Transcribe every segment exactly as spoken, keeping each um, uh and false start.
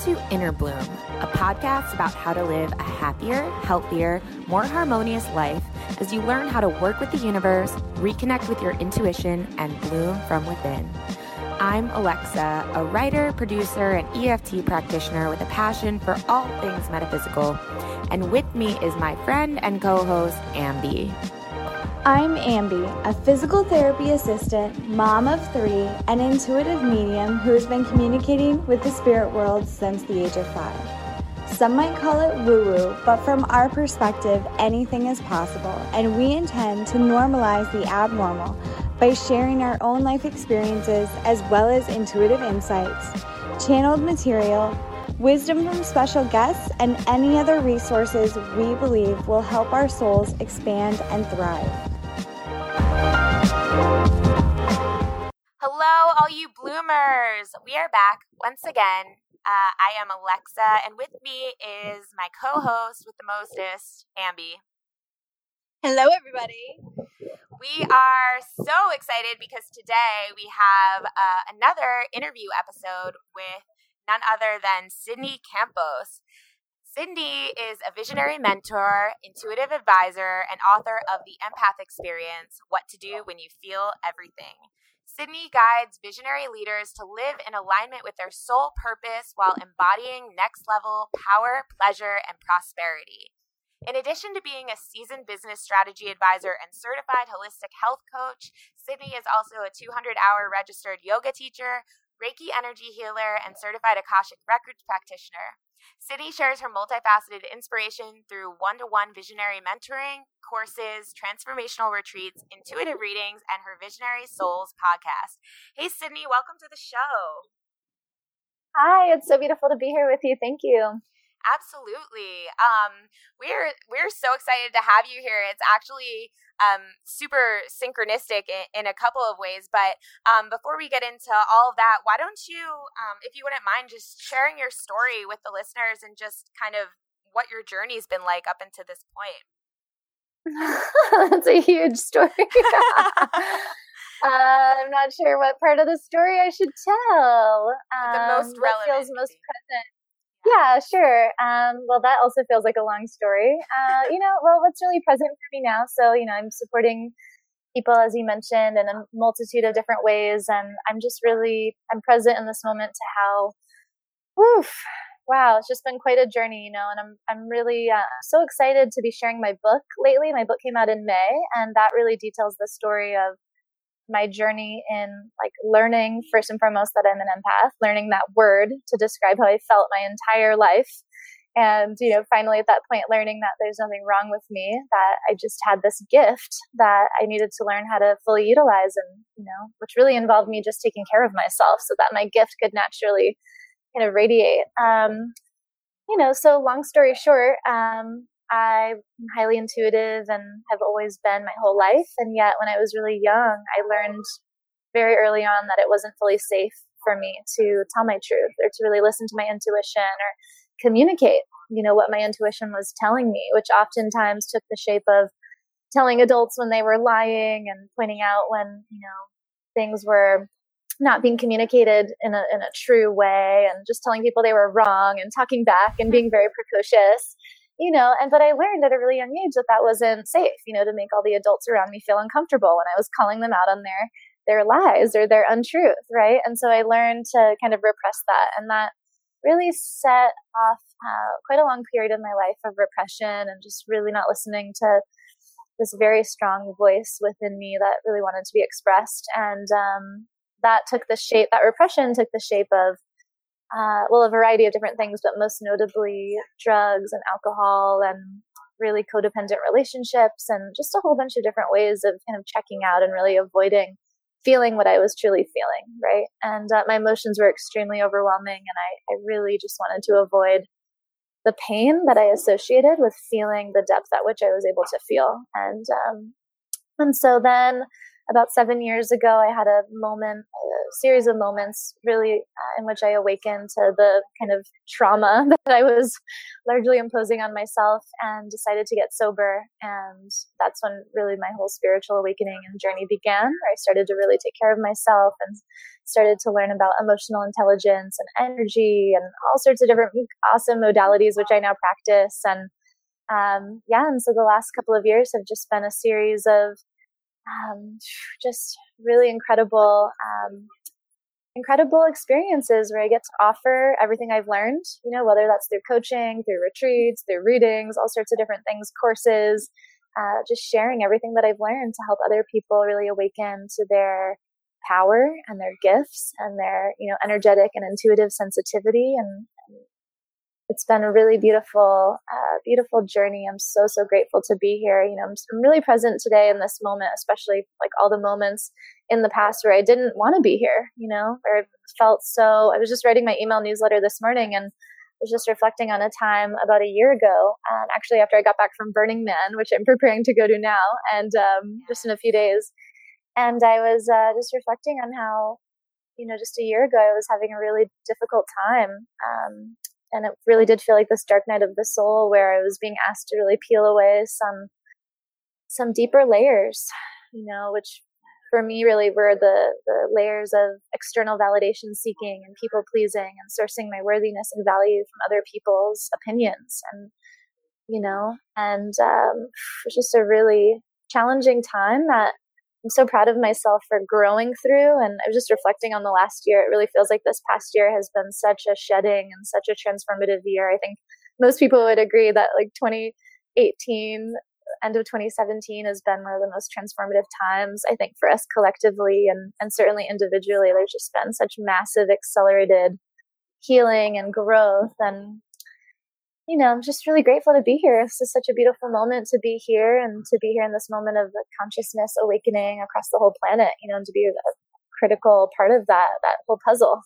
to Inner Bloom, a podcast about how to live a happier, healthier, more harmonious life as you learn how to work with the universe, reconnect with your intuition, and bloom from within. I'm Alexa, a writer, producer, and E F T practitioner with a passion for all things metaphysical. And with me is my friend and co-host, Ambi. I'm Ambi, a physical therapy assistant, mom of three, and intuitive medium who has been communicating with the spirit world since the age of five. Some might call it woo-woo, but from our perspective, anything is possible, and we intend to normalize the abnormal by sharing our own life experiences as well as intuitive insights, channeled material, wisdom from special guests, and any other resources we believe will help our souls expand and thrive. Hello, all you bloomers. We are back once again. Uh, I am Alexa, and with me is my co-host with the mostest, Ambi. Hello, everybody. We are so excited because today we have uh, another interview episode with none other than Sydney Campos. Sydney is a visionary mentor, intuitive advisor, and author of The Empath Experience, What to Do When You Feel Everything. Sydney guides visionary leaders to live in alignment with their soul purpose while embodying next-level power, pleasure, and prosperity. In addition to being a seasoned business strategy advisor and certified holistic health coach, Sydney is also a two hundred hour registered yoga teacher, Reiki energy healer, and certified Akashic Records practitioner. Sydney shares her multifaceted inspiration through one-to-one visionary mentoring, courses, transformational retreats, intuitive readings, and her Visionary Souls podcast. Hey, Sydney, welcome to the show. Hi, it's so beautiful to be here with you. Thank you. Absolutely. Um, we're we're so excited to have you here. It's actually um, super synchronistic in, in a couple of ways. But um, before we get into all of that, why don't you, um, if you wouldn't mind, just sharing your story with the listeners and just kind of what your journey's been like up until this point. That's a huge story. uh, I'm not sure what part of the story I should tell. Um, the most relevant. Feels most present. Yeah, sure. Um, well, that also feels like a long story. Uh, you know, well, what's really present for me now? So, you know, I'm supporting people, as you mentioned, in a multitude of different ways. And I'm just really, I'm present in this moment to how, woof, wow, it's just been quite a journey, you know, and I'm, I'm really uh, so excited to be sharing my book lately. My book came out in May, and that really details the story of my journey in like learning first and foremost that I'm an empath, learning that word to describe how I felt my entire life. And, you know, finally at that point, learning that there's nothing wrong with me, that I just had this gift that I needed to learn how to fully utilize. And, you know, which really involved me just taking care of myself so that my gift could naturally kind of radiate. Um, you know, so long story short, um, I'm highly intuitive and have always been my whole life. And yet when I was really young, I learned very early on that it wasn't fully safe for me to tell my truth or to really listen to my intuition or communicate, you know, what my intuition was telling me, which oftentimes took the shape of telling adults when they were lying and pointing out when, you know, things were not being communicated in a, in a true way, and just telling people they were wrong and talking back and being very precocious. You know, and but I learned at a really young age that that wasn't safe, you know, to make all the adults around me feel uncomfortable when I was calling them out on their their lies or their untruth, right? And so I learned to kind of repress that, and that really set off uh, quite a long period in my life of repression and just really not listening to this very strong voice within me that really wanted to be expressed. And um, that took the shape, that repression took the shape of Uh, well, a variety of different things, but most notably drugs and alcohol and really codependent relationships and just a whole bunch of different ways of kind of checking out and really avoiding feeling what I was truly feeling, right? And uh, my emotions were extremely overwhelming, and I, I really just wanted to avoid the pain that I associated with feeling the depth at which I was able to feel. And um, and so then about seven years ago, I had a moment, a series of moments really uh, in which I awakened to the kind of trauma that I was largely imposing on myself, and decided to get sober. And that's when really my whole spiritual awakening and journey began, where I started to really take care of myself and started to learn about emotional intelligence and energy and all sorts of different awesome modalities, which I now practice. And um, yeah, and so the last couple of years have just been a series of um, just really incredible, um, incredible experiences where I get to offer everything I've learned, you know, whether that's through coaching, through retreats, through readings, all sorts of different things, courses, uh, just sharing everything that I've learned to help other people really awaken to their power and their gifts and their, you know, energetic and intuitive sensitivity. And it's been a really beautiful, uh, beautiful journey. I'm so, so grateful to be here. You know, I'm, I'm really present today in this moment, especially like all the moments in the past where I didn't want to be here, you know, where I felt so, I was just writing my email newsletter this morning and was just reflecting on a time about a year ago, um, actually after I got back from Burning Man, which I'm preparing to go to now, and um, just in a few days. And I was uh, just reflecting on how, you know, just a year ago, I was having a really difficult time. Um, And it really did feel like this dark night of the soul, where I was being asked to really peel away some some deeper layers, you know, which for me really were the, the layers of external validation seeking and people pleasing and sourcing my worthiness and value from other people's opinions. And, you know, and um, it was just a really challenging time that I'm so proud of myself for growing through. And I was just reflecting on the last year. It really feels like this past year has been such a shedding and such a transformative year. I think most people would agree that like twenty eighteen, end of twenty seventeen has been one of the most transformative times, I think, for us collectively and, and certainly individually. There's just been such massive accelerated healing and growth. And you know, I'm just really grateful to be here. This is such a beautiful moment to be here and to be here in this moment of the consciousness awakening across the whole planet, you know, and to be a critical part of that, that whole puzzle.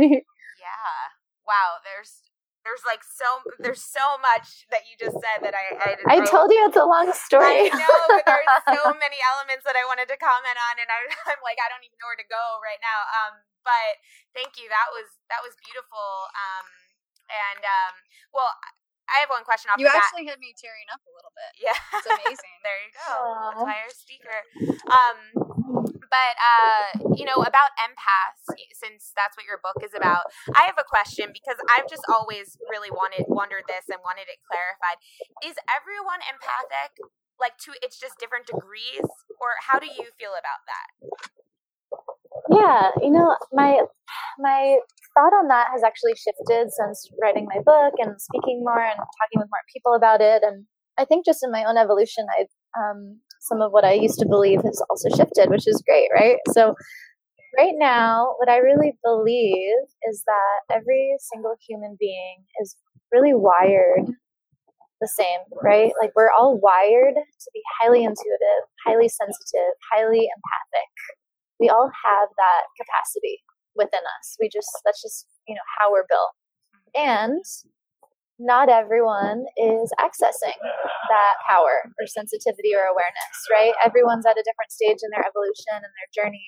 Yeah. Wow. There's, there's like so, there's so much that you just said that I, I, I, I told you it's a long story. I know, but there's so many elements that I wanted to comment on, and I, I'm like, I don't even know where to go right now. Um, but thank you. That was, that was beautiful. Um, and, um, well, I have one question off you the bat. You actually had me tearing up a little bit. Yeah. It's amazing. There you go. Aww. That's why you're a speaker. Um, but, uh, you know, about empaths, since that's what your book is about, I have a question because I've just always really wanted, wondered this and wanted it clarified. Is everyone empathic? Like, to, it's just different degrees? Or how do you feel about that? Yeah, you know, my my thought on that has actually shifted since writing my book and speaking more and talking with more people about it. And I think just in my own evolution, I um, some of what I used to believe has also shifted, which is great, right? So right now, what I really believe is that every single human being is really wired the same, right? Like we're all wired to be highly intuitive, highly sensitive, highly empathic. We all have that capacity within us. We just, that's just, you know, how we're built. And not everyone is accessing that power or sensitivity or awareness, right? Everyone's at a different stage in their evolution and their journey.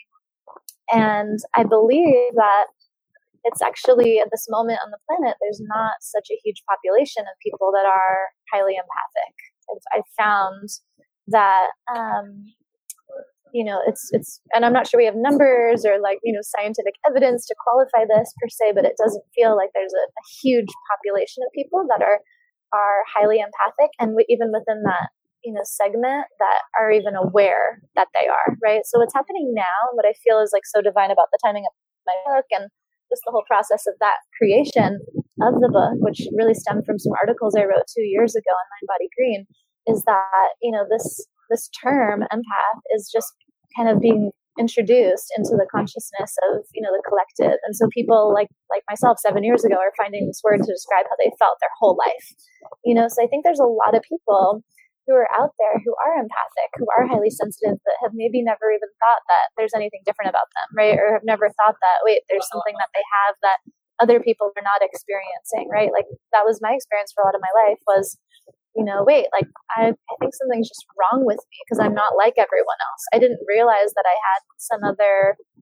And I believe that it's actually at this moment on the planet, there's not such a huge population of people that are highly empathic. I've, I've found that, um, you know, it's, it's, and I'm not sure we have numbers or like, you know, scientific evidence to qualify this per se, but it doesn't feel like there's a, a huge population of people that are, are highly empathic. And we, even within that, you know, segment that are even aware that they are, right? So what's happening now, what I feel is like so divine about the timing of my book and just the whole process of that creation of the book, which really stemmed from some articles I wrote two years ago on Mind Body Green, is that, you know, this, this term empath is just kind of being introduced into the consciousness of, you know, the collective. And so people like, like myself seven years ago are finding this word to describe how they felt their whole life, you know? So I think there's a lot of people who are out there who are empathic, who are highly sensitive, but have maybe never even thought that there's anything different about them, right? Or have never thought that, wait, there's something that they have that other people are not experiencing, right? Like that was my experience for a lot of my life was, you know, wait, like I, I think something's just wrong with me because I'm not like everyone else. I didn't realize that I had some other,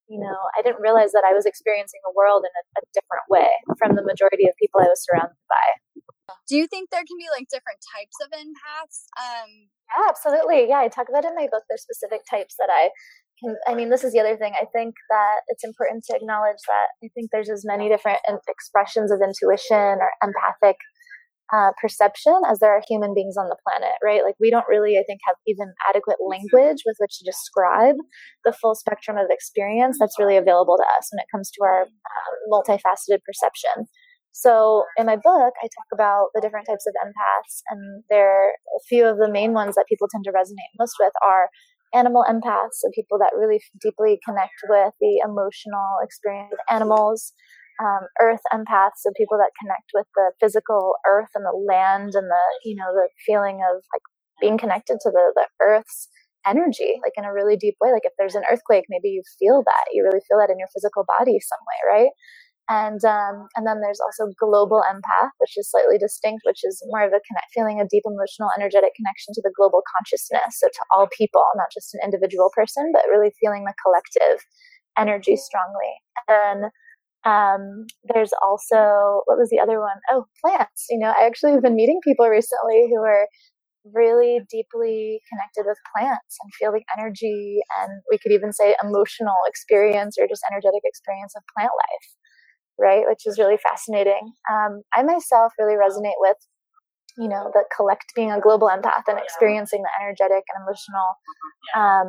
you know, I didn't realize that I was experiencing the world in a, a different way from the majority of people I was surrounded by. Do you think there can be like different types of empaths? Um, yeah, absolutely. Yeah, I talk about it in my book. There's specific types that I can, I mean, this is the other thing. I think that it's important to acknowledge that I think there's as many different expressions of intuition or empathic Uh, perception as there are human beings on the planet, right? Like we don't really, I think, have even adequate language with which to describe the full spectrum of experience that's really available to us when it comes to our uh, multifaceted perception. So in my book, I talk about the different types of empaths, and there are a few of the main ones that people tend to resonate most with are animal empaths, so people that really deeply connect with the emotional experience of animals. Um, earth empaths, so people that connect with the physical earth and the land and the, you know, the feeling of like being connected to the, the earth's energy, like in a really deep way. Like if there's an earthquake, maybe you feel that, you really feel that in your physical body some way, right? And um, and then there's also global empath, which is slightly distinct, which is more of a connect, feeling a deep emotional, energetic connection to the global consciousness, so to all people, not just an individual person, but really feeling the collective energy strongly. And Um, there's also, what was the other one? Oh, plants. You know, I actually have been meeting people recently who are really deeply connected with plants and feel the energy, and we could even say emotional experience or just energetic experience of plant life, right? Which is really fascinating. Um, I myself really resonate with, you know, the collect, being a global empath and experiencing the energetic and emotional um,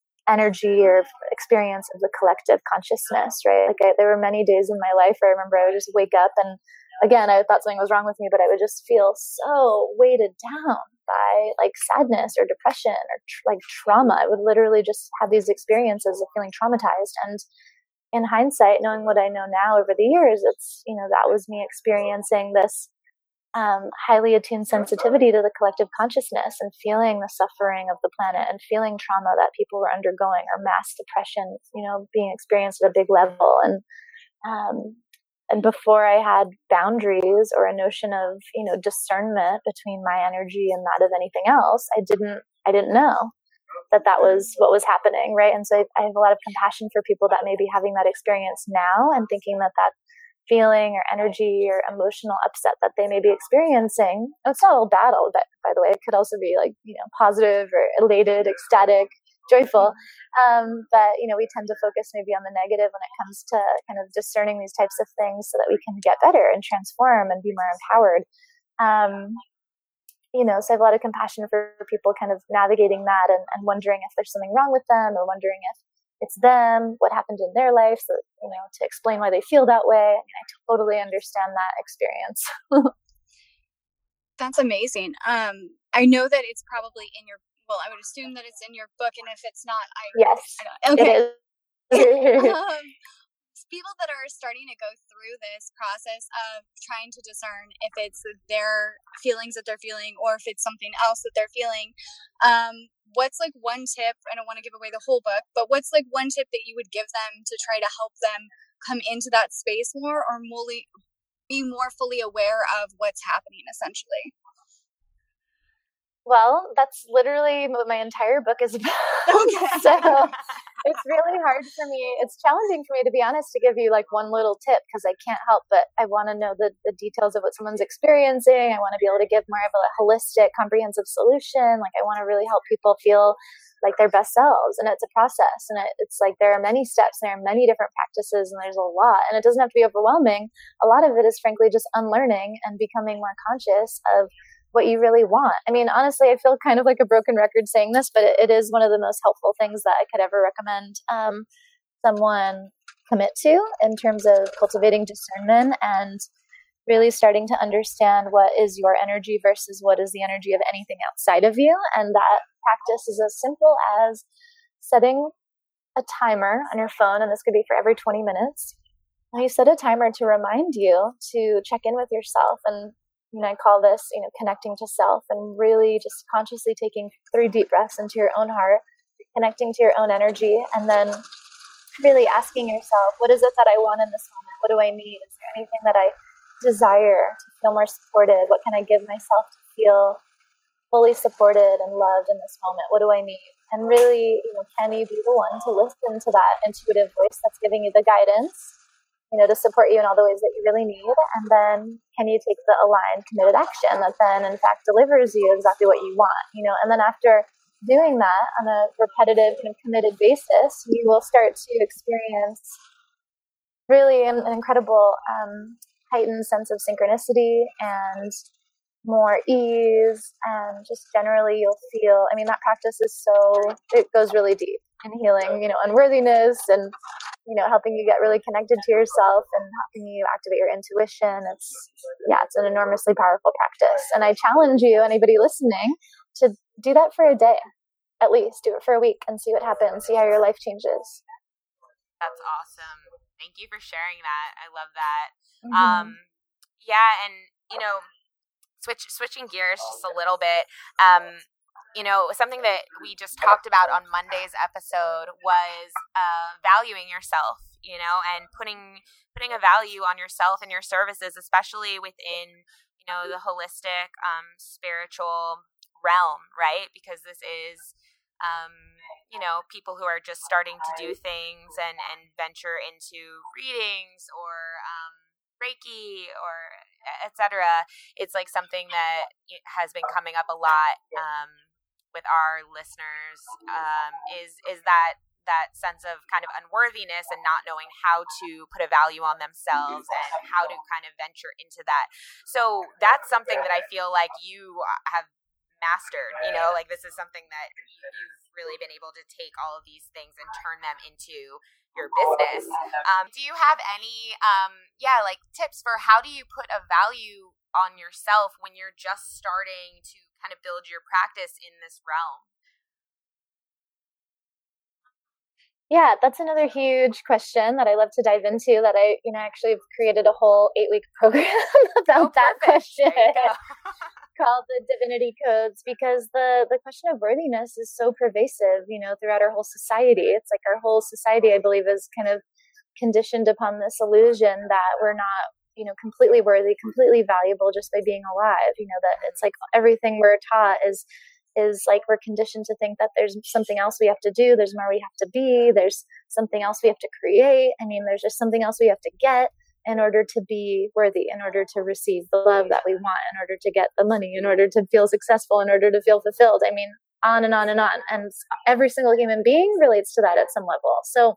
energy or experience of the collective consciousness, right? Like I, there were many days in my life where I remember I would just wake up and again, I thought something was wrong with me, but I would just feel so weighted down by like sadness or depression or tr- like trauma. I would literally just have these experiences of feeling traumatized. And in hindsight, knowing what I know now over the years, it's, you know, that was me experiencing this Um, highly attuned sensitivity to the collective consciousness and feeling the suffering of the planet and feeling trauma that people were undergoing or mass depression, you know, being experienced at a big level. And, um, and before I had boundaries or a notion of, you know, discernment between my energy and that of anything else, I didn't, I didn't know that that was what was happening. Right. And so I, I have a lot of compassion for people that may be having that experience now and thinking that that feeling or energy or emotional upset that they may be experiencing. It's not all bad, all, but by the way, it could also be like, you know, positive or elated, ecstatic, joyful. Um, but, you know, we tend to focus maybe on the negative when it comes to kind of discerning these types of things so that we can get better and transform and be more empowered. Um, you know, so I have a lot of compassion for people kind of navigating that and, and wondering if there's something wrong with them or wondering if it's them, what happened in their life, so, you know, to explain why they feel that way. I mean, I totally understand that experience. That's amazing. Um, I know that it's probably in your, well, I would assume that it's in your book, and if it's not, I Yes, I don't, okay. It is. um, people that are starting to go through this process of trying to discern if it's their feelings that they're feeling or if it's something else that they're feeling, um, what's like one tip? I don't want to give away the whole book, but what's like one tip that you would give them to try to help them come into that space more, or more, be more fully aware of what's happening, essentially? Well, that's literally what my entire book is about. Okay. So it's really hard for me. It's challenging for me, to be honest, to give you like one little tip, because I can't help but I want to know the, the details of what someone's experiencing. I want to be able to give more of a holistic, comprehensive solution. Like I want to really help people feel like their best selves. And it's a process. And it, it's like there are many steps, there are many different practices, and there's a lot. And it doesn't have to be overwhelming. A lot of it is frankly just unlearning and becoming more conscious of what you really want. I mean, honestly, I feel kind of like a broken record saying this, but it, it is one of the most helpful things that I could ever recommend um, someone commit to in terms of cultivating discernment and really starting to understand what is your energy versus what is the energy of anything outside of you. And that practice is as simple as setting a timer on your phone, and this could be for every twenty minutes. And you set a timer to remind you to check in with yourself. And you know, I call this, you know, connecting to self, and really just consciously taking three deep breaths into your own heart, connecting to your own energy, and then really asking yourself, what is it that I want in this moment? What do I need? Is there anything that I desire to feel more supported? What can I give myself to feel fully supported and loved in this moment? What do I need? And really, you know, can you be the one to listen to that intuitive voice that's giving you the guidance, you know, to support you in all the ways that you really need? And then can you take the aligned, committed action that then, in fact, delivers you exactly what you want, you know? And then after doing that on a repetitive and committed basis, you will start to experience really an, an incredible um, heightened sense of synchronicity and more ease, and just generally you'll feel, I mean, that practice is so, it goes really deep in healing, you know, unworthiness and, you know, helping you get really connected to yourself and helping you activate your intuition. It's, yeah, it's an enormously powerful practice. And I challenge you, anybody listening, to do that for a day, at least. Do it for a week and see what happens. See how your life changes. That's awesome. Thank you for sharing that. I love that. Mm-hmm. Um, yeah, and, you know, switch switching gears just a little bit, um, you know, something that we just talked about on Monday's episode was uh, valuing yourself, you know, and putting putting a value on yourself and your services, especially within, you know, the holistic, um, spiritual realm, right? Because this is, um, you know, people who are just starting to do things and, and venture into readings or um, Reiki or et cetera. It's like something that has been coming up a lot um, with our listeners um, is is that that sense of kind of unworthiness and not knowing how to put a value on themselves and how to kind of venture into that. So that's something that I feel like you have mastered, you know, like this is something that you've really been able to take all of these things and turn them into your business. Um, do you have any, um, yeah, like tips for how do you put a value on yourself when you're just starting to kind of build your practice in this realm? Yeah, that's another huge question that I love to dive into, that I, you know, actually have created a whole eight week program about oh, that question called the Divinity Codes, because the, the question of worthiness is so pervasive, you know, throughout our whole society. It's like our whole society, I believe, is kind of conditioned upon this illusion that we're not, you know, completely worthy, completely valuable just by being alive. You know, that it's like everything we're taught is is like we're conditioned to think that there's something else we have to do, there's more we have to be, there's something else we have to create. I mean, there's just something else we have to get in order to be worthy, in order to receive the love that we want, in order to get the money, in order to feel successful, in order to feel fulfilled. I mean, on and on and on. And every single human being relates to that at some level. So,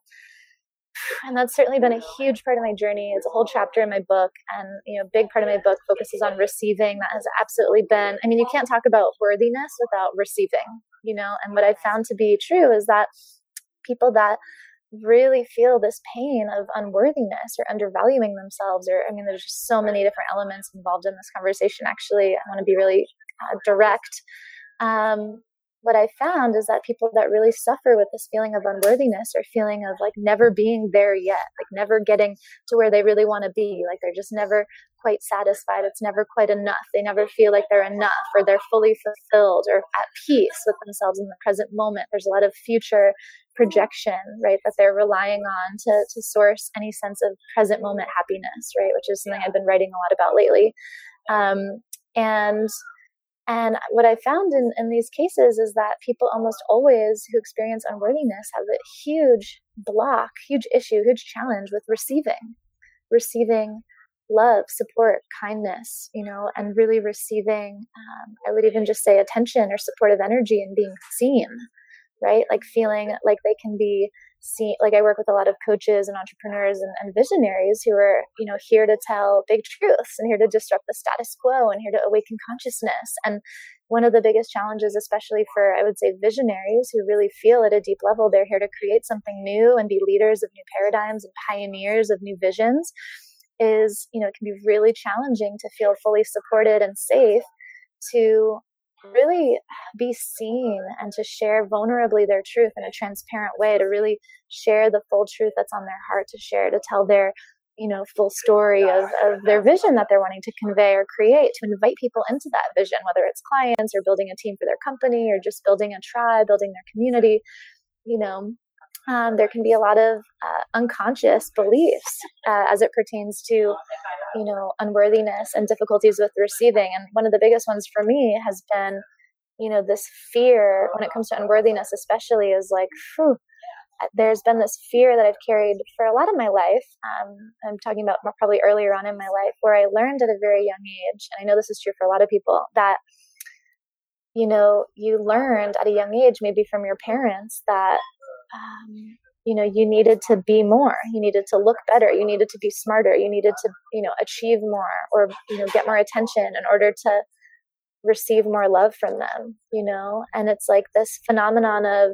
and that's certainly been a huge part of my journey. It's a whole chapter in my book. And, you know, a big part of my book focuses on receiving. That has absolutely been, I mean, you can't talk about worthiness without receiving, you know, and what I found to be true is that people that really feel this pain of unworthiness or undervaluing themselves, or, I mean, there's just so many different elements involved in this conversation. Actually, I want to be really uh, direct. Um, what I found is that people that really suffer with this feeling of unworthiness or feeling of like never being there yet, like never getting to where they really want to be, like they're just never quite satisfied. It's never quite enough. They never feel like they're enough, or they're fully fulfilled or at peace with themselves in the present moment. There's a lot of future projection, right, that they're relying on to, to source any sense of present moment happiness, right, which is something I've been writing a lot about lately. Um, and And what I found in, in these cases is that people almost always who experience unworthiness have a huge block, huge issue, huge challenge with receiving, receiving love, support, kindness, you know, and really receiving, um, I would even just say attention or supportive energy and being seen, right? Like feeling like they can be seen. Like I work with a lot of coaches and entrepreneurs and, and visionaries who are, you know, here to tell big truths and here to disrupt the status quo and here to awaken consciousness. And one of the biggest challenges, especially for, I would say, visionaries who really feel at a deep level, they're here to create something new and be leaders of new paradigms and pioneers of new visions, is, you know, it can be really challenging to feel fully supported and safe to really be seen and to share vulnerably their truth in a transparent way, to really share the full truth that's on their heart, to share, to tell their, you know, full story of, of their vision that they're wanting to convey or create, to invite people into that vision, whether it's clients or building a team for their company or just building a tribe, building their community. You know, um, there can be a lot of uh, unconscious beliefs uh, as it pertains to, you know, unworthiness and difficulties with receiving. And one of the biggest ones for me has been, you know, this fear when it comes to unworthiness, especially, is like, whew, there's been this fear that I've carried for a lot of my life. Um, I'm talking about probably earlier on in my life, where I learned at a very young age, and I know this is true for a lot of people, that, you know, you learned at a young age, maybe from your parents, that, um, you know, you needed to be more, you needed to look better, you needed to be smarter, you needed to, you know, achieve more, or, you know, get more attention in order to receive more love from them, you know? And it's like this phenomenon of,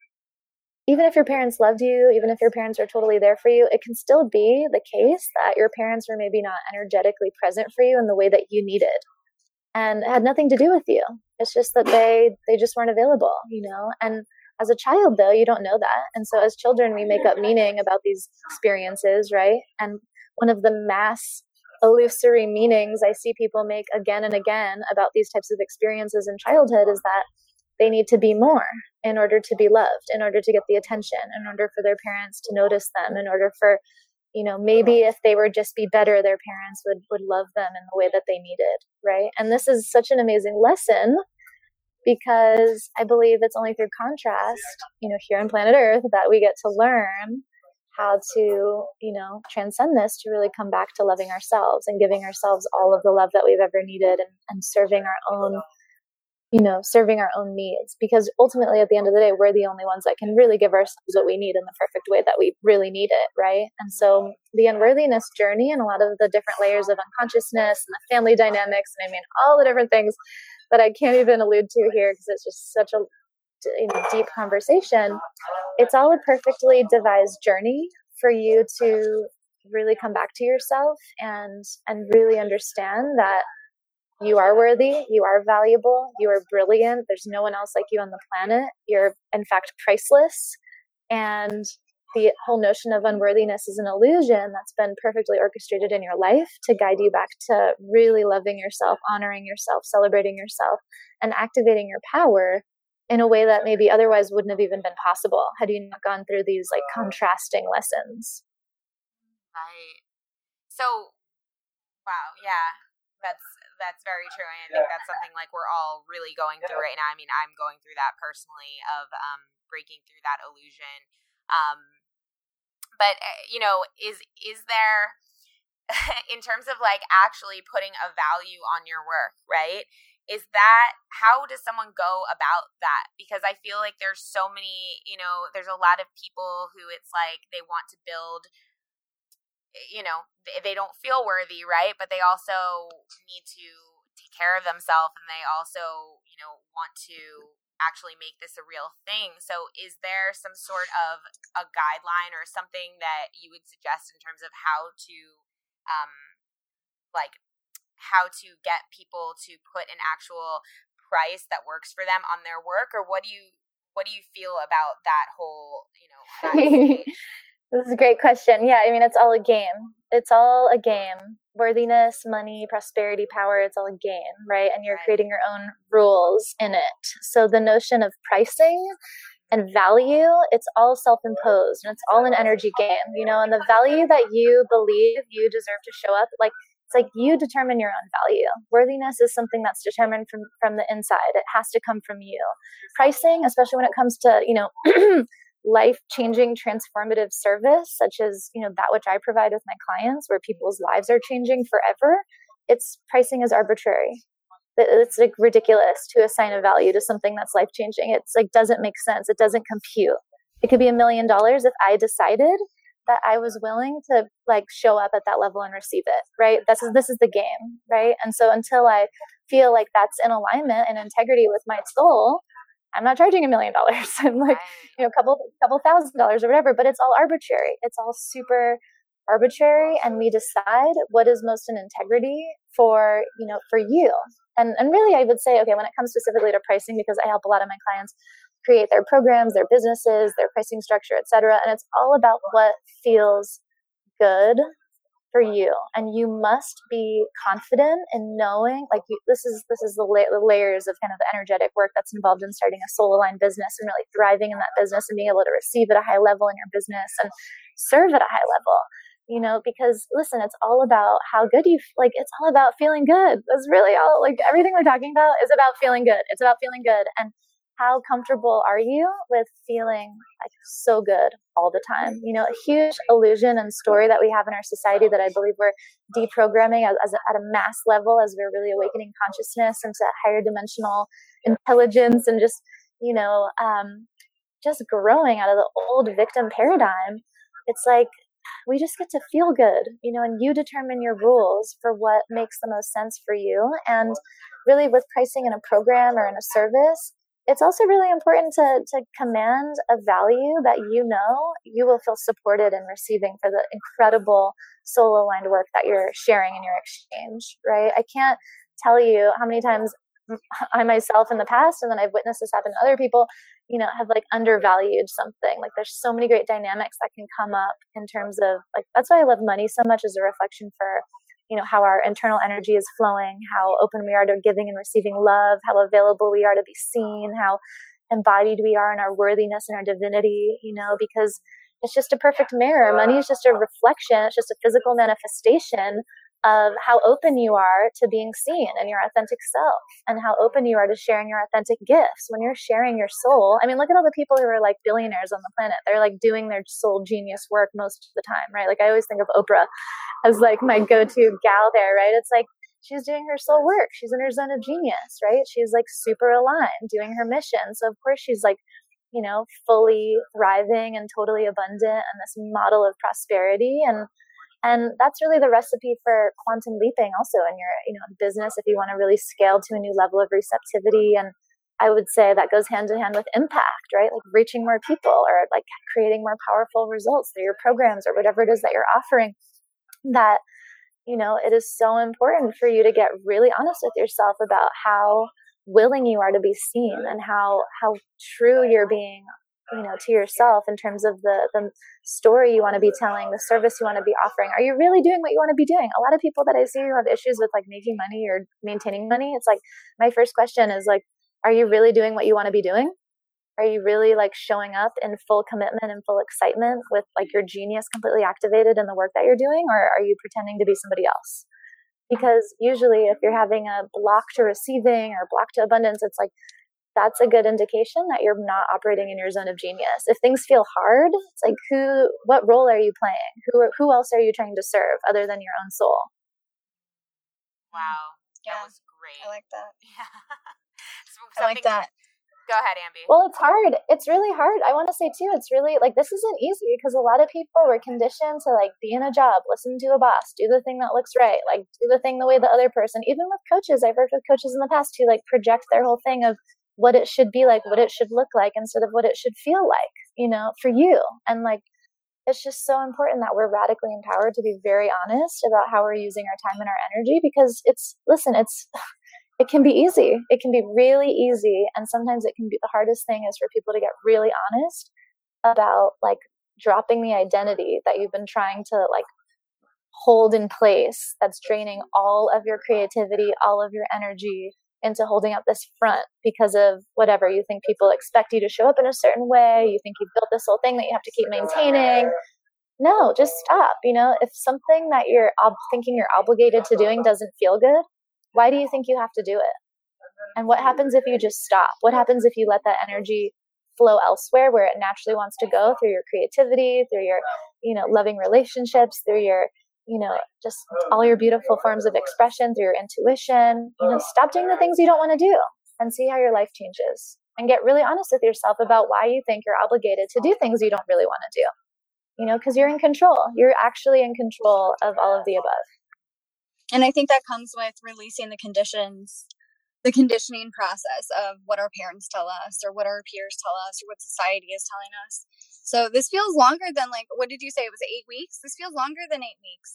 even if your parents loved you, even if your parents are totally there for you, it can still be the case that your parents were maybe not energetically present for you in the way that you needed. And it had nothing to do with you. It's just that they, they just weren't available, you know? And as a child, though, you don't know that. And so as children, we make up meaning about these experiences, right? And one of the mass illusory meanings I see people make again and again about these types of experiences in childhood is that they need to be more in order to be loved, in order to get the attention, in order for their parents to notice them, in order for, you know, maybe if they were just be better, their parents would, would love them in the way that they needed, right? And this is such an amazing lesson, because I believe it's only through contrast, you know, here on planet Earth, that we get to learn how to, you know, transcend this, to really come back to loving ourselves and giving ourselves all of the love that we've ever needed, and, and serving our own, you know, serving our own needs. Because ultimately, at the end of the day, we're the only ones that can really give ourselves what we need in the perfect way that we really need it, right? And so the unworthiness journey and a lot of the different layers of unconsciousness and the family dynamics, and I mean, all the different things that I can't even allude to here because it's just such a, you know, deep conversation. It's all a perfectly devised journey for you to really come back to yourself and and really understand that you are worthy, you are valuable, you are brilliant. There's no one else like you on the planet. You're, in fact, priceless. And the whole notion of unworthiness is an illusion that's been perfectly orchestrated in your life to guide you back to really loving yourself, honoring yourself, celebrating yourself, and activating your power in a way that maybe otherwise wouldn't have even been possible had you not gone through these like contrasting lessons. Right. So, wow, yeah, that's that's very true. I think that's something like we're all really going through right now. I mean, I'm going through that personally, of um, breaking through that illusion. Um, but uh, you know, is is there, in terms of like actually putting a value on your work, right? Is that, how does someone go about that? Because I feel like there's so many, you know, there's a lot of people who it's like they want to build, you know, they, they don't feel worthy, right? But they also need to take care of themselves, and they also, you know, want to actually make this a real thing. So is there some sort of a guideline or something that you would suggest in terms of how to, um, like, how to get people to put an actual price that works for them on their work? Or what do you, what do you feel about that whole, you know, that state? This is a great question. Yeah, I mean, it's all a game. It's all a game. Worthiness, money, prosperity, power, it's all a game, right? And you're Right. creating your own rules in it. So the notion of pricing and value, it's all self-imposed, and it's all an energy game, you know, and the value that you believe you deserve to show up, like, it's like you determine your own value. Worthiness is something that's determined from, from the inside. It has to come from you. Pricing, especially when it comes to, you know, life-changing transformative service, such as, you know, that which I provide with my clients, where people's lives are changing forever, its pricing is arbitrary. It's like ridiculous to assign a value to something that's life-changing. It's like, doesn't make sense. It doesn't compute. It could be a million dollars if I decided that I was willing to like show up at that level and receive it, right? This is, this is the game, right? And so until I feel like that's in alignment and integrity with my soul, I'm not charging a million dollars. I'm like, you know, a couple, couple thousand dollars or whatever, but it's all arbitrary. It's all super arbitrary. And we decide what is most in integrity for, you know, for you. And, and really, I would say, okay, when it comes specifically to pricing, because I help a lot of my clients create their programs, their businesses, their pricing structure, et cetera. And it's all about what feels good for you. And you must be confident in knowing, like, you, this is this is the, la- the layers of kind of the energetic work that's involved in starting a soul-aligned business and really thriving in that business and being able to receive at a high level in your business and serve at a high level. you know, because listen, it's all about how good you, like, it's all about feeling good. That's really all, like, everything we're talking about is about feeling good. It's about feeling good. And how comfortable are you with feeling like so good all the time? You know, a huge illusion and story that we have in our society that I believe we're deprogramming as, as a, at a mass level as we're really awakening consciousness into higher dimensional intelligence and just, you know, um, just growing out of the old victim paradigm. It's like, we just get to feel good, you know, and you determine your rules for what makes the most sense for you. And really with pricing in a program or in a service, it's also really important to, to command a value that you know you will feel supported in receiving for the incredible soul-aligned work that you're sharing in your exchange, right? I can't tell you how many times I myself in the past, and then I've witnessed this happen to other people, you know, have like undervalued something. Like there's so many great dynamics that can come up in terms of like, that's why I love money so much as a reflection for, you know, how our internal energy is flowing, how open we are to giving and receiving love, how available we are to be seen, how embodied we are in our worthiness and our divinity, you know, because it's just a perfect mirror. Money is just a reflection. It's just a physical manifestation of how open you are to being seen and your authentic self, and how open you are to sharing your authentic gifts. When you're sharing your soul, I mean, look at all the people who are like billionaires on the planet. They're like doing their soul genius work most of the time, right? Like I always think of Oprah as like my go-to gal there, right? It's like she's doing her soul work. She's in her zone of genius, right? She's like super aligned, doing her mission. So of course she's like, you know, fully thriving and totally abundant and this model of prosperity. And And that's really the recipe for quantum leaping also in your, you know, business, if you want to really scale to a new level of receptivity. And I would say that goes hand in hand with impact, right? Like reaching more people or like creating more powerful results through your programs or whatever it is that you're offering. That, you know, it is so important for you to get really honest with yourself about how willing you are to be seen and how, how true you're being, you know, to yourself in terms of the, the story you want to be telling, the service you want to be offering. Are you really doing what you want to be doing? A lot of people that I see who have issues with like making money or maintaining money, it's like, my first question is like, are you really doing what you want to be doing? Are you really like showing up in full commitment and full excitement with like your genius completely activated in the work that you're doing? Or are you pretending to be somebody else? Because usually if you're having a block to receiving or block to abundance, it's like, that's a good indication that you're not operating in your zone of genius. If things feel hard, it's like, who, what role are you playing? Who, who else are you trying to serve other than your own soul? Wow. Yeah, that was great. I like that. Yeah. So I like that. Go ahead, Ambi. Well, it's hard. It's really hard. I want to say too, it's really like, this isn't easy because a lot of people were conditioned to like be in a job, listen to a boss, do the thing that looks right, like do the thing the way the other person, even with coaches, I've worked with coaches in the past who like project their whole thing of what it should be like, what it should look like instead of what it should feel like, you know, for you. And like, it's just so important that we're radically empowered to be very honest about how we're using our time and our energy, because it's, listen, it's, it can be easy. It can be really easy. And sometimes it can be, the hardest thing is for people to get really honest about like dropping the identity that you've been trying to like hold in place that's draining all of your creativity, all of your energy into holding up this front because of whatever you think people expect you to show up in a certain way. You think you've built this whole thing that you have to keep maintaining. No, just stop. You know, if something that you're ob- thinking you're obligated to doing doesn't feel good, why do you think you have to do it? And what happens if you just stop? What happens if you let that energy flow elsewhere where it naturally wants to go, through your creativity, through your, you know, loving relationships, through your, you know, just all your beautiful forms of expression, through your intuition. You know, stop doing the things you don't want to do and see how your life changes. And get really honest with yourself about why you think you're obligated to do things you don't really want to do. You know, because you're in control. You're actually in control of all of the above. And I think that comes with releasing the conditions, the conditioning process of what our parents tell us or what our peers tell us or what society is telling us. So this feels longer than like, what did you say? It was eight weeks? This feels longer than eight weeks.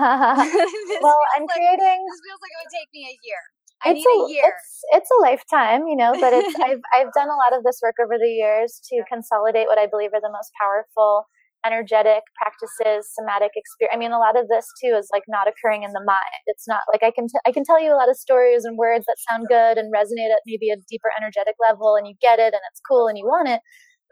Well, I'm like, creating. This feels like it would take me a year. I It's need a, a year. It's, it's a lifetime, you know, but it's, I've, I've done a lot of this work over the years to consolidate what I believe are the most powerful energetic practices, somatic experience. I mean, a lot of this too is like not occurring in the mind. It's not like I can, t- I can tell you a lot of stories and words that sound good and resonate at maybe a deeper energetic level, and you get it and it's cool and you want it.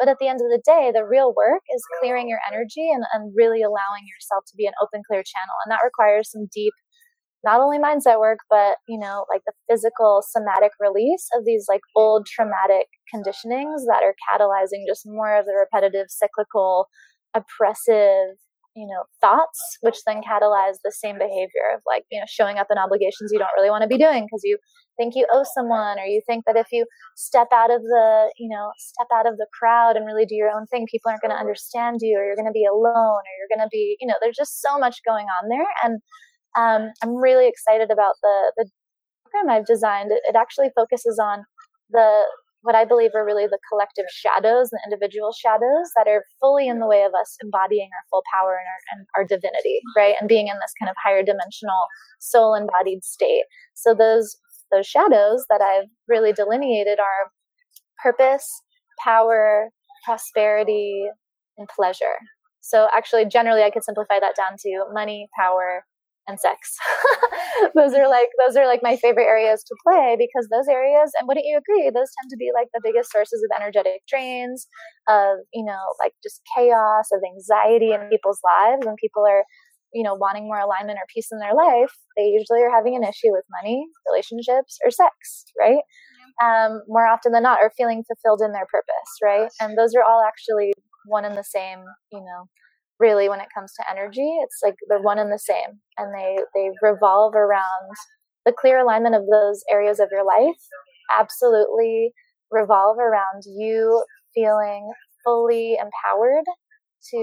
But at the end of the day, the real work is clearing your energy and, and really allowing yourself to be an open, clear channel. And that requires some deep, not only mindset work, but, you know, like the physical somatic release of these like old traumatic conditionings that are catalyzing just more of the repetitive, cyclical, oppressive, you know, thoughts, which then catalyze the same behavior of like, you know, showing up in obligations you don't really want to be doing because you think you owe someone, or you think that if you step out of the, you know, step out of the crowd and really do your own thing, people aren't going to understand you, or you're going to be alone, or you're going to be, you know, there's just so much going on there. And um, I'm really excited about the, the program I've designed. It, it actually focuses on the, what I believe are really the collective shadows, the individual shadows that are fully in the way of us embodying our full power and our, and our divinity, right? And being in this kind of higher dimensional soul embodied state. So those, those shadows that I've really delineated are purpose, power, prosperity, and pleasure. So actually, generally, I could simplify that down to money, power, and sex. those are like those are like my favorite areas to play, because those areas, and wouldn't you agree, those tend to be like the biggest sources of energetic drains, of, you know, like just chaos, of anxiety in people's lives. When people are, you know, wanting more alignment or peace in their life, they usually are having an issue with money, relationships, or sex, right? Um, more often than not, are feeling fulfilled in their purpose, right? And those are all actually one and the same, you know, really, when it comes to energy. It's like they're one and the same, and they they revolve around the clear alignment of those areas of your life. Absolutely revolve around you feeling fully empowered to,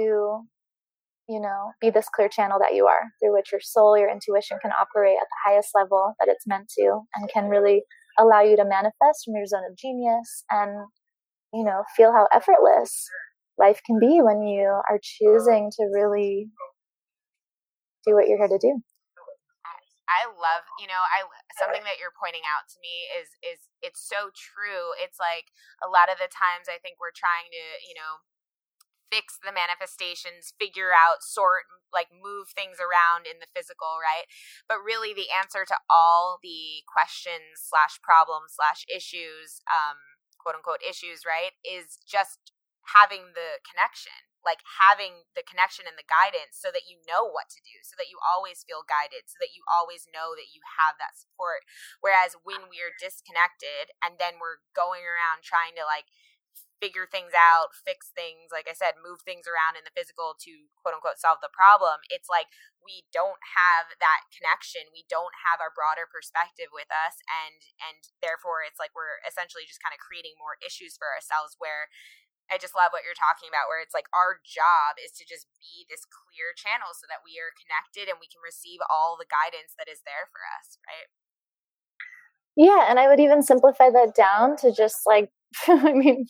you know, be this clear channel that you are, through which your soul, your intuition can operate at the highest level that it's meant to, and can really allow you to manifest from your zone of genius, and, you know, feel how effortless life can be when you are choosing to really do what you're here to do. I love, you know, I something that you're pointing out to me is is it's so true. It's like a lot of the times I think we're trying to, you know, fix the manifestations, figure out, sort, like move things around in the physical, right? But really the answer to all the questions slash problems slash issues, um, quote unquote issues, right, is just having the connection, like having the connection and the guidance, so that you know what to do, so that you always feel guided, so that you always know that you have that support. Whereas when we're disconnected and then we're going around trying to like figure things out, fix things, like I said, move things around in the physical to quote unquote solve the problem, it's like we don't have that connection. We don't have our broader perspective with us, and and therefore it's like we're essentially just kind of creating more issues for ourselves, where I just love what you're talking about, where it's like our job is to just be this clear channel so that we are connected and we can receive all the guidance that is there for us, right? Yeah, and I would even simplify that down to just like, I mean,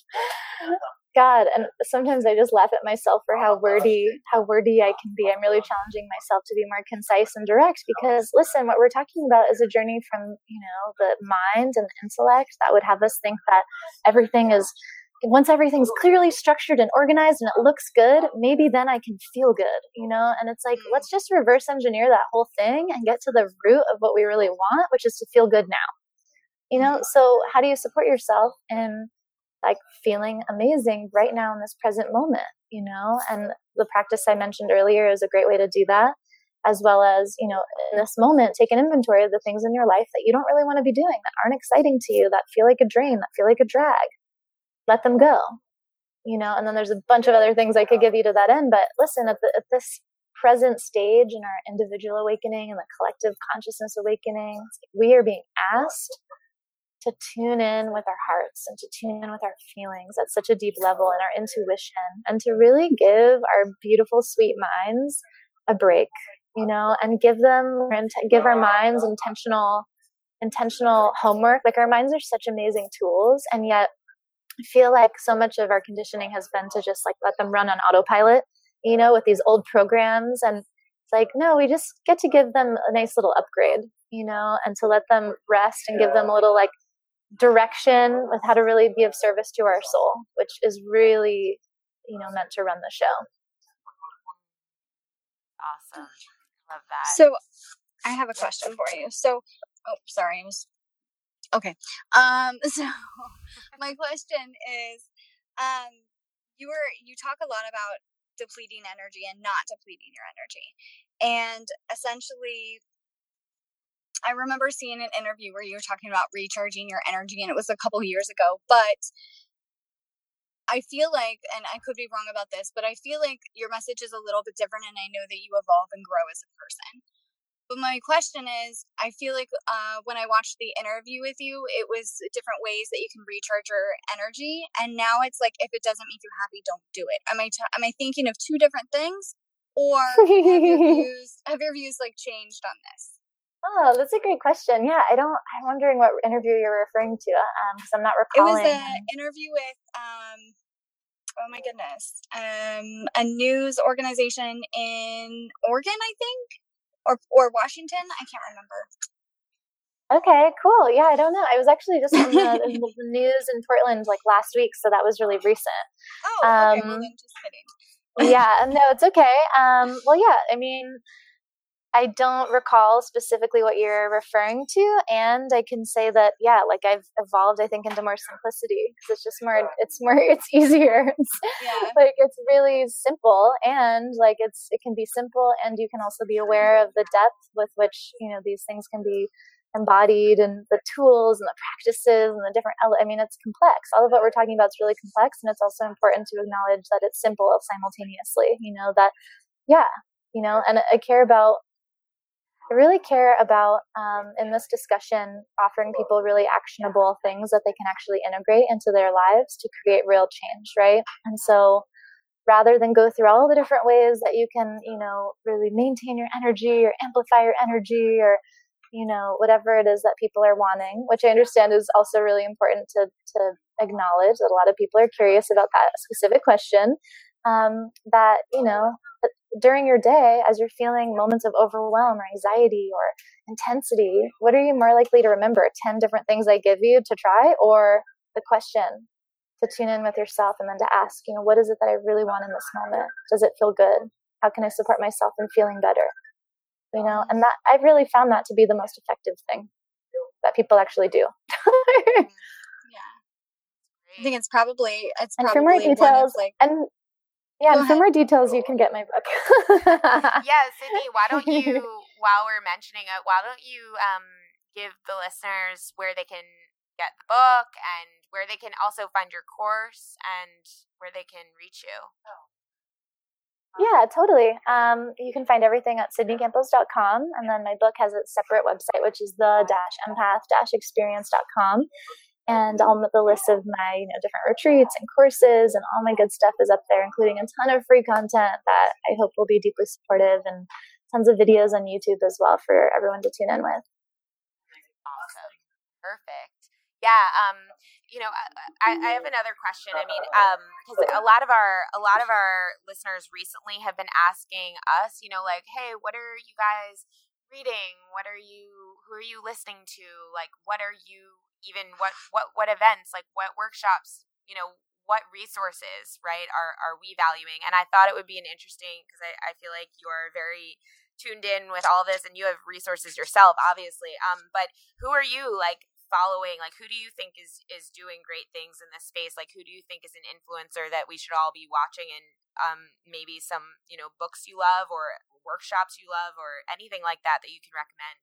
God, and sometimes I just laugh at myself for how wordy, how wordy I can be. I'm really challenging myself to be more concise and direct, because listen, what we're talking about is a journey from, you know, the mind and the intellect that would have us think that everything is, once everything's clearly structured and organized and it looks good, maybe then I can feel good, you know? And it's like, let's just reverse engineer that whole thing and get to the root of what we really want, which is to feel good now, you know? So how do you support yourself in like feeling amazing right now in this present moment, you know? And the practice I mentioned earlier is a great way to do that, as well as, you know, in this moment, take an inventory of the things in your life that you don't really want to be doing, that aren't exciting to you, that feel like a drain, that feel like a drag. Let them go, you know, and then there's a bunch of other things I could give you to that end. But listen, at, the, at this present stage in our individual awakening and the collective consciousness awakening, we are being asked to tune in with our hearts and to tune in with our feelings at such a deep level, and our intuition, and to really give our beautiful, sweet minds a break, you know, and give them, give our minds intentional, intentional homework. Like, our minds are such amazing tools, and yet I feel like so much of our conditioning has been to just like let them run on autopilot, you know, with these old programs. And it's like, no, we just get to give them a nice little upgrade, you know, and to let them rest and give them a little like direction with how to really be of service to our soul, which is really, you know, meant to run the show. Awesome. Love that. So I have a question for you. So, oh, sorry. I was Okay. Um, so my question is, um, you were you talk a lot about depleting energy and not depleting your energy. And essentially, I remember seeing an interview where you were talking about recharging your energy, and it was a couple years ago. But I feel like, and I could be wrong about this, but I feel like your message is a little bit different, and I know that you evolve and grow as a person. But my question is, I feel like uh, when I watched the interview with you, it was different ways that you can recharge your energy. And now it's like, if it doesn't make you happy, don't do it. Am I t- am I thinking of two different things, or have your views have your views like changed on this? Oh, that's a great question. Yeah, I don't. I'm wondering what interview you're referring to, um, because I'm not recalling. It was an interview with, um, oh my goodness, um, a news organization in Oregon, I think, or or Washington. I can't remember. Okay, cool. Yeah, I don't know. I was actually just on the, in the news in Portland like last week, so that was really recent. Oh, okay. Um, well, then just kidding. Yeah, no, it's okay. Um, well, yeah, I mean, I don't recall specifically what you're referring to, and I can say that, yeah, like I've evolved, I think, into more simplicity, because it's just more, it's more, it's easier. Yeah. Like it's really simple, and like it's, it can be simple, and you can also be aware of the depth with which, you know, these things can be embodied, and the tools and the practices and the different, I mean, it's complex. All of what we're talking about is really complex, and it's also important to acknowledge that it's simple simultaneously, you know, that, yeah, you know, and I care about, I really care about, um, in this discussion, offering people really actionable things that they can actually integrate into their lives to create real change, right? And so rather than go through all the different ways that you can, you know, really maintain your energy or amplify your energy, or, you know, whatever it is that people are wanting, which I understand is also really important to, to acknowledge that a lot of people are curious about that specific question, um, that, you know, during your day, as you're feeling moments of overwhelm or anxiety or intensity, what are you more likely to remember? ten different things I give you to try, or the question to tune in with yourself and then to ask, you know, what is it that I really want in this moment? Does it feel good? How can I support myself in feeling better? You know, and that I've really found that to be the most effective thing that people actually do. Yeah, I think it's probably it's and probably for more details, like, and yeah, and for more details, you can get my book. Yeah, Sydney, why don't you, while we're mentioning it, why don't you um, give the listeners where they can get the book, and where they can also find your course, and where they can reach you? Yeah, totally. Um, you can find everything at sydney campos dot com, and then my book has a separate website, which is the empath experience dot com. And all the list of my, you know, different retreats and courses and all my good stuff is up there, including a ton of free content that I hope will be deeply supportive, and tons of videos on YouTube as well for everyone to tune in with. Awesome. Perfect. Yeah. Um, you know, I, I have another question. I mean, um, because a lot of our, a lot of our listeners recently have been asking us, you know, like, hey, what are you guys reading? What are you, who are you listening to? Like, what are you, even what, what, what events, like what workshops, you know, what resources, right, are, are we valuing? And I thought it would be an interesting, because I, I feel like you're very tuned in with all this, and you have resources yourself, obviously. Um, but who are you like following? Like, who do you think is, is doing great things in this space? Like, who do you think is an influencer that we should all be watching? And um, maybe some, you know, books you love, or workshops you love, or anything like that that you can recommend?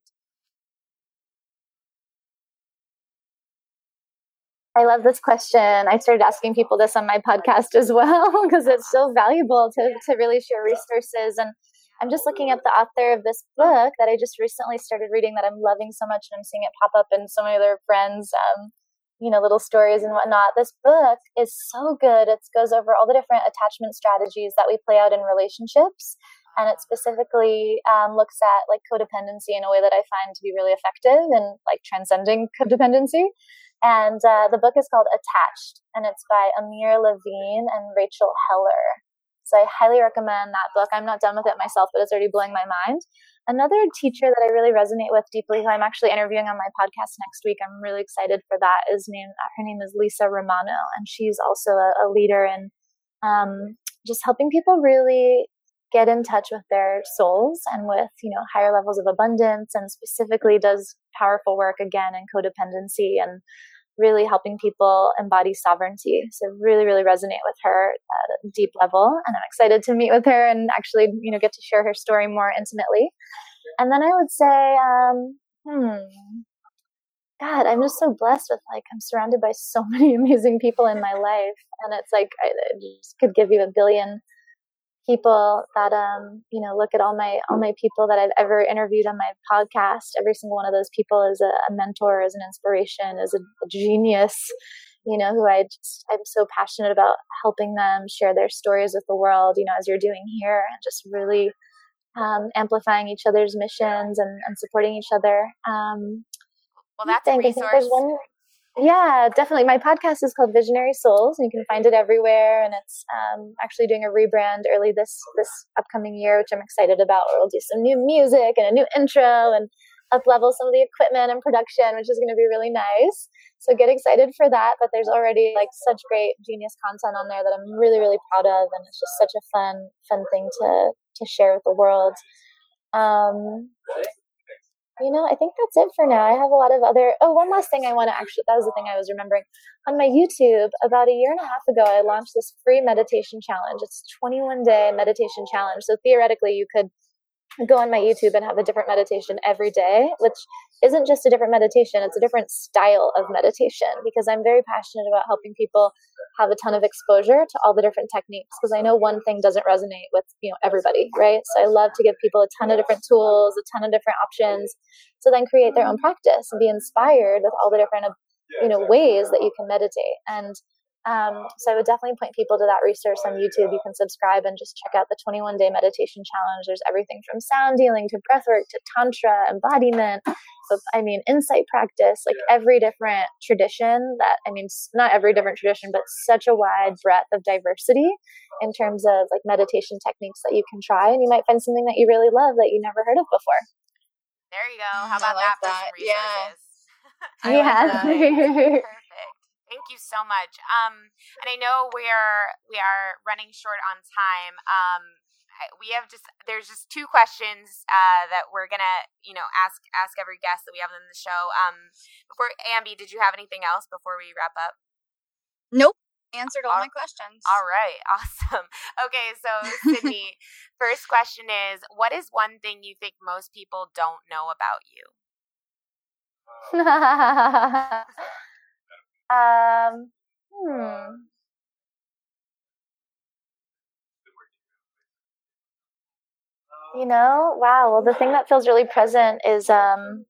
I love this question. I started asking people this on my podcast as well, because it's so valuable to, to really share resources. And I'm just looking at the author of this book that I just recently started reading that I'm loving so much, and I'm seeing it pop up in so many other friends, um, you know, little stories and whatnot. This book is so good. It goes over all the different attachment strategies that we play out in relationships. And it specifically um, looks at like codependency in a way that I find to be really effective, and like transcending codependency. And uh, the book is called Attached, and it's by Amir Levine and Rachel Heller. So I highly recommend that book. I'm not done with it myself, but it's already blowing my mind. Another teacher that I really resonate with deeply, who I'm actually interviewing on my podcast next week, I'm really excited for that, is named, her name is Lisa Romano, and she's also a, a leader in um, just helping people really get in touch with their souls and with, you know, higher levels of abundance, and specifically does powerful work again in codependency. And really helping people embody sovereignty. So really, really resonate with her at a deep level. And I'm excited to meet with her and actually, you know, get to share her story more intimately. And then I would say, um, hmm, God, I'm just so blessed with, like, I'm surrounded by so many amazing people in my life. And it's like, I, I just could give you a billion people that, um, you know, look at all my, all my people that I've ever interviewed on my podcast. Every single one of those people is a, a mentor, is an inspiration, is a, a genius, you know, who I just, I'm so passionate about helping them share their stories with the world, you know, as you're doing here, and just really um, amplifying each other's missions and, and supporting each other. Um, well, that's I think, a I think resource. there's one. Yeah, definitely. My podcast is called Visionary Souls, and you can find it everywhere. And it's um, actually doing a rebrand early this this upcoming year, which I'm excited about. Where we'll do some new music and a new intro and up level some of the equipment and production, which is going to be really nice. So get excited for that. But there's already like such great genius content on there that I'm really, really proud of, and it's just such a fun, fun thing to to share with the world. Um, You know, I think that's it for now. I have a lot of other, oh, one last thing I want to actually, that was the thing I was remembering. On my YouTube, about a year and a half ago, I launched this free meditation challenge. It's a twenty-one day meditation challenge. So theoretically, you could go on my YouTube and have a different meditation every day, which isn't just a different meditation, it's a different style of meditation, because I'm very passionate about helping people have a ton of exposure to all the different techniques, because I know one thing doesn't resonate with, you know, everybody, right? So I love to give people a ton of different tools, a ton of different options, to then create their own practice and be inspired with all the different, you know, ways that you can meditate. And Um, so I would definitely point people to that resource on YouTube. You can subscribe and just check out the twenty-one day meditation challenge. There's everything from sound healing to breathwork to tantra, embodiment. So, I mean, insight practice, like every different tradition that, I mean, not every different tradition, but such a wide breadth of diversity in terms of like meditation techniques that you can try. And you might find something that you really love that you never heard of before. There you go. How Mm, about I like that, that. for some resources? I Yeah. like that. Perfect. Thank you so much. Um, and I know we are we are running short on time. Um, I- we have just there's just two questions uh, that we're gonna you know ask ask every guest that we have in the show. Um, before Ambi, did you have anything else before we wrap up? Nope. Answered all All- my questions. All right, awesome. Okay, so Sydney, first question is, what is one thing you think most people don't know about you? um, hmm. You know, wow. Well, the thing that feels really present is, um,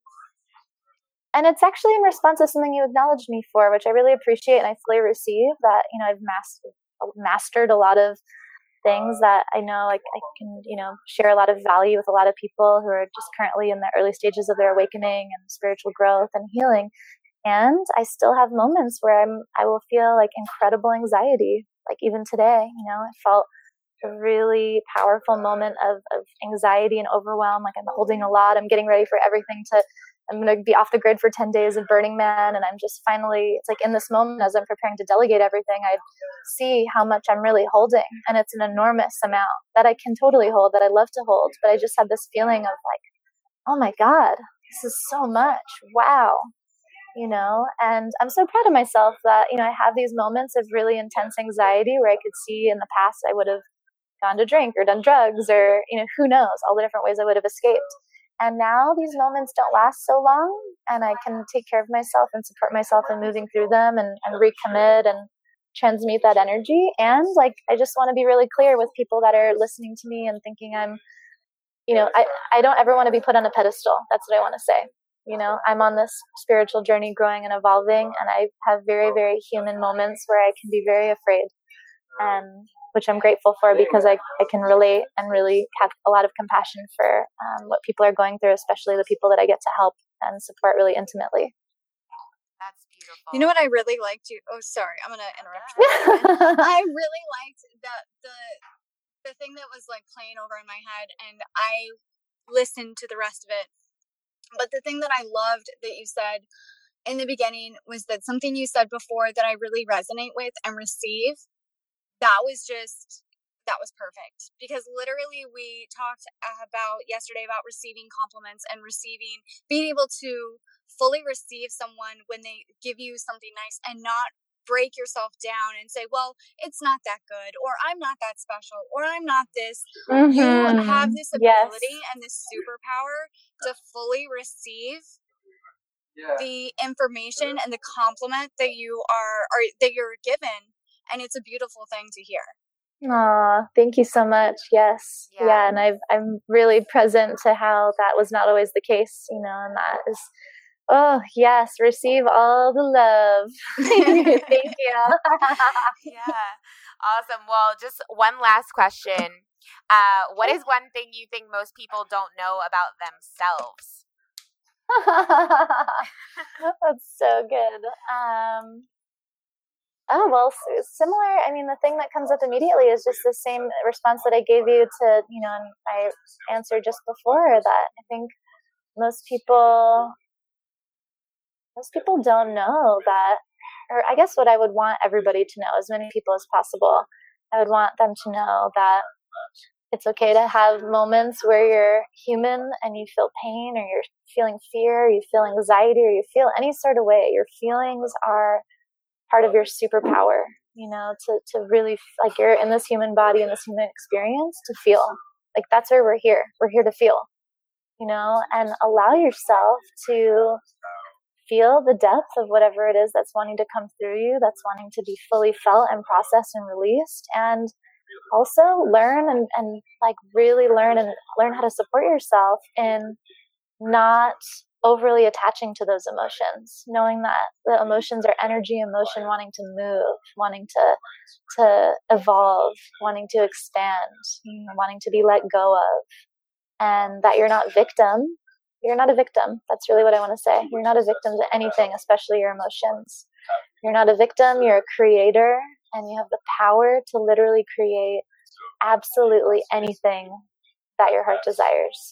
and it's actually in response to something you acknowledged me for, which I really appreciate and I fully receive. That, you know, I've mastered mastered a lot of things that I know, like I can, you know, share a lot of value with a lot of people who are just currently in the early stages of their awakening and spiritual growth and healing. And I still have moments where I'm, I will feel like incredible anxiety. Like even today, you know, I felt a really powerful moment of, of anxiety and overwhelm. Like I'm holding a lot. I'm getting ready for everything to, I'm going to be off the grid for ten days of Burning Man. And I'm just finally, it's like in this moment, as I'm preparing to delegate everything, I see how much I'm really holding. And it's an enormous amount that I can totally hold, that I love to hold. But I just had this feeling of like, oh my God, this is so much. Wow. You know, and I'm so proud of myself that, you know, I have these moments of really intense anxiety where I could see in the past I would have gone to drink or done drugs or, you know, who knows, all the different ways I would have escaped. And now these moments don't last so long, and I can take care of myself and support myself in moving through them and, and recommit and transmute that energy. And like, I just want to be really clear with people that are listening to me and thinking I'm, you know, I, I don't ever want to be put on a pedestal. That's what I want to say. You know, I'm on this spiritual journey growing and evolving, and I have very, very human moments where I can be very afraid, um, which I'm grateful for because I, I can relate and really have a lot of compassion for um, what people are going through, especially the people that I get to help and support really intimately. That's beautiful. You know what I really liked you? Oh, sorry, I'm gonna interrupt you. I really liked that the the thing that was like playing over in my head, and I listened to the rest of it. But the thing that I loved that you said in the beginning was that something you said before that I really resonate with and receive. That was just that was perfect, because literally we talked about yesterday about receiving compliments and receiving, being able to fully receive someone when they give you something nice and not break yourself down and say, well, it's not that good, or I'm not that special, or I'm not this. Mm-hmm. You have this ability yes. and this superpower to fully receive yeah. the information and the compliment that you are, or that you're given, and it's a beautiful thing to hear. Aw, thank you so much. Yes. Yeah. yeah and I've, I'm really present to how that was not always the case, you know, and that is, oh, yes, receive all the love. Thank you. Yeah. Awesome. Well, just one last question. Uh, what is one thing you think most people don't know about themselves? That's so good. Um, oh, well, similar. I mean, the thing that comes up immediately is just the same response that I gave you to, you know, my answer just before that. I think most people... Most people don't know that, or I guess what I would want everybody to know, as many people as possible, I would want them to know that it's okay to have moments where you're human and you feel pain, or you're feeling fear, or you feel anxiety, or you feel any sort of way. Your feelings are part of your superpower, you know, to, to really, like, you're in this human body, in this human experience, to feel. Like, that's where we're here. We're here to feel, you know, and allow yourself to feel the depth of whatever it is that's wanting to come through you, that's wanting to be fully felt and processed and released. And also learn and, and like really learn and learn how to support yourself in not overly attaching to those emotions, knowing that the emotions are energy, emotion wanting to move, wanting to to evolve, wanting to expand, you know, wanting to be let go of, and that you're not victim. You're not a victim. That's really what I want to say. You're not a victim to anything, especially your emotions. You're not a victim. You're a creator, and you have the power to literally create absolutely anything that your heart desires.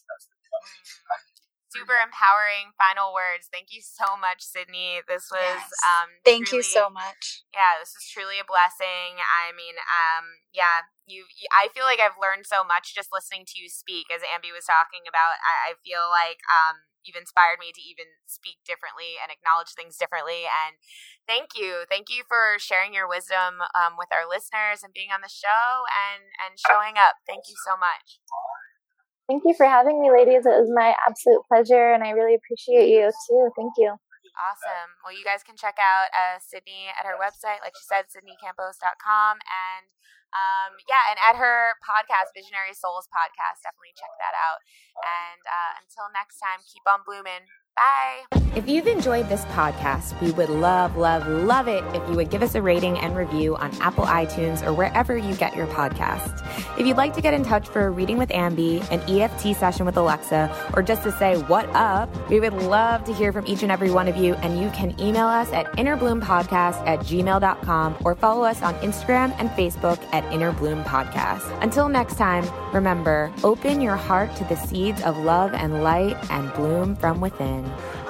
Super empowering final words. Thank you so much, Sydney. This was yes. um thank truly, you so much. Yeah, this is truly a blessing. I mean, um, yeah, you. I feel like I've learned so much just listening to you speak. As Ambi was talking about, I, I feel like um you've inspired me to even speak differently and acknowledge things differently. And thank you, thank you for sharing your wisdom um with our listeners and being on the show and and showing up. Thank you so much. Thank you for having me, ladies. It was my absolute pleasure, and I really appreciate you, too. Thank you. Awesome. Well, you guys can check out uh, Sydney at her website, like she said, sydney campos dot com. And, um, yeah, and at her podcast, Visionary Souls Podcast. Definitely check that out. And uh, until next time, keep on blooming. Bye. If you've enjoyed this podcast, we would love, love, love it if you would give us a rating and review on Apple iTunes or wherever you get your podcast. If you'd like to get in touch for a reading with Ambi, an E F T session with Alexa, or just to say what up, we would love to hear from each and every one of you, and you can email us at innerbloom.podcast at gmail dot com or follow us on Instagram and Facebook at Innerbloom Podcast. Until next time, remember, open your heart to the seeds of love and light and bloom from within.